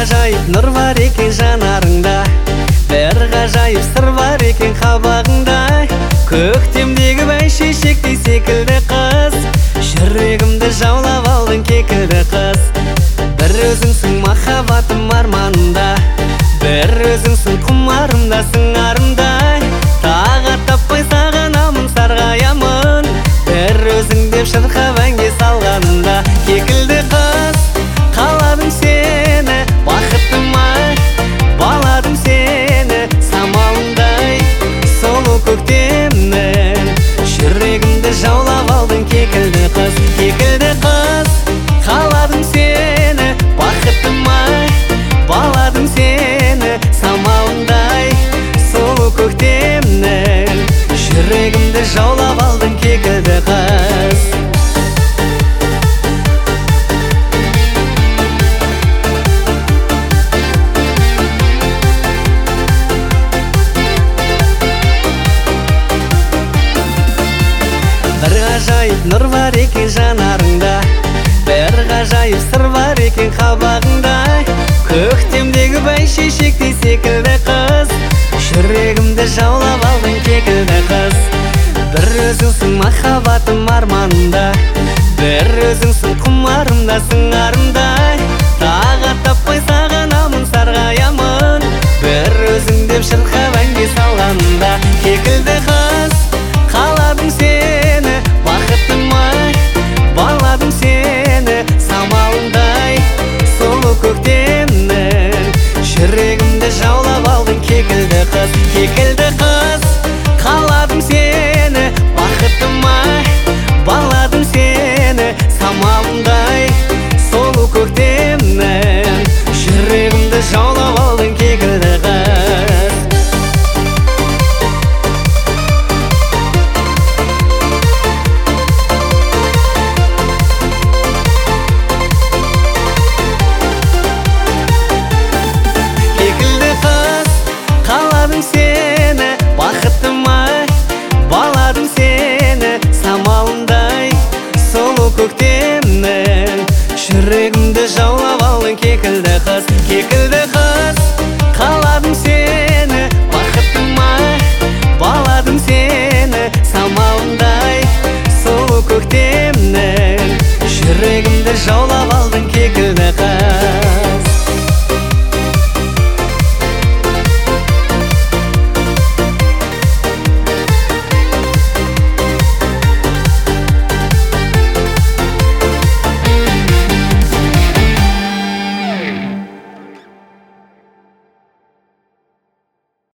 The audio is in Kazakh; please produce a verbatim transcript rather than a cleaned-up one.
ғажайып нұр бар екен жанарыңда, бір ғажайып сыр бар екен қабағыңда. Көктемдегі бәйшешектей секілді қыз, жүрегімді жаулап алдың кекілді қыз. Бір өзіңсің махаббатым арманымда, бір өзіңсің құмарымда сыңарымдай. Тағы таппай сағынамын сарғаямын, бір өзің деп шырқап әнге салғанымда. Кекілді қыз, қаладым сені, бақыттым-ай, баладым сені самалындай. Сұлу көктемнің жүрегімді жаулап алдың кекілді қыз. Кекілді қыз, қаладым сені, бақыттым-ай, баладым сені самалындай. Сұлу көктемнің жүрегімді жаулап алдың кекілді қыз. Бір ғажайып нұр бар екен жанарыңда, бір ғажайып сыр бар екен қабағыңда. Көктемдегі бәйшешектей секілді қыз, жүрегімді жаулап алдың кекілді қыз. Бір өзіңсің махаббатым арманымда, бір өзіңсің құмарымда сыңарымдай. Тағы таппай сағынамын сарғаямын, бір өзің деп шырқап әнге салғанымда. Кекілді қыз, қаладым сені, бақыттым-ай, баладым сені самалындай. Сұлу көктемнің жүрегімді жаулап алдың кекілді қыз. Кекілді қыз, қаладым сені, бақыттым-ай, баладым сені самалындай. Сұлу көктемнің жүрегімді жаулап